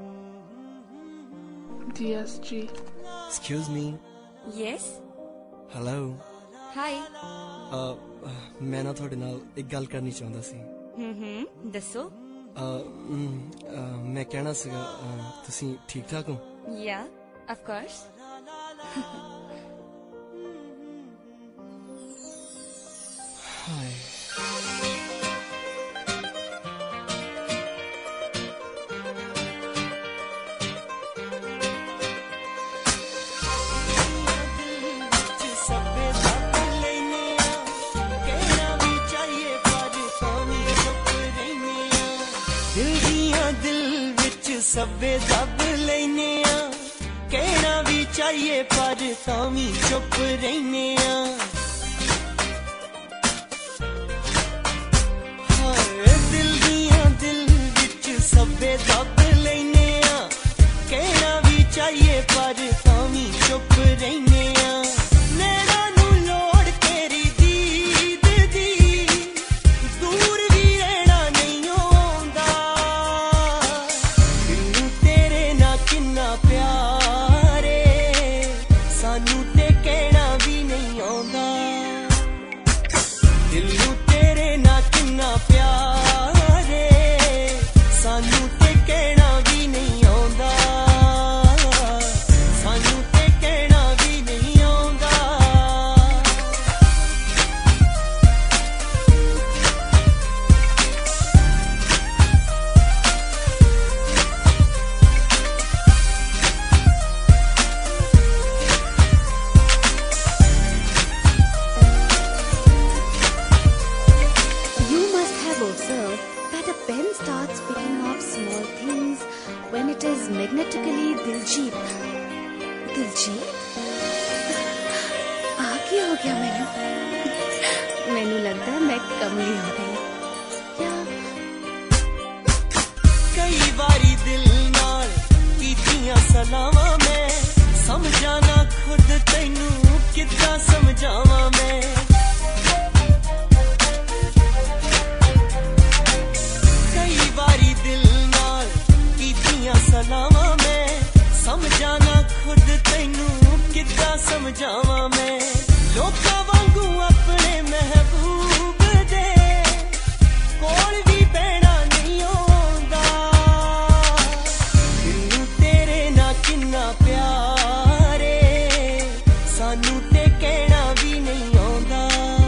DSG. Excuse me. Yes. Hello. Hi. मैं ना थोड़े नाल एक गल करनी चाहता सी। दसो। मैं कहना सीगा तुसी ठीक ठाक हो? Yeah, of course. हाय। सब्बे दब लेने कहना भी चाहिए पर तावी चुप रहने दिल दिया दिल विच सब्बे दब लेने कहना भी चाहिए पर तावी चुप रहने that a pen starts picking up small things when it is magnetically Diljit. Diljit? आगे हो गया मैनू लगता है मैं कमली हो गई क्या? कई बारी दिल नाल कीतियां सलावां मैं समझाना खुद तैनू कितना समझावां मैं सलावा मैं समझाना खुद तैनू कितना समझावा मैं लोका वांगू अपने महबूब दे कोल भी बैठा नहीं होंदा दिलू तेरे ना किन्ना प्यारे सानू ते कहना भी नहीं आंदा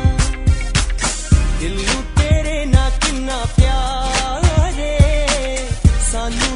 दिलू तेरे ना किन्ना प्यारे सानू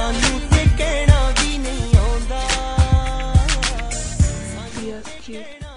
DSG.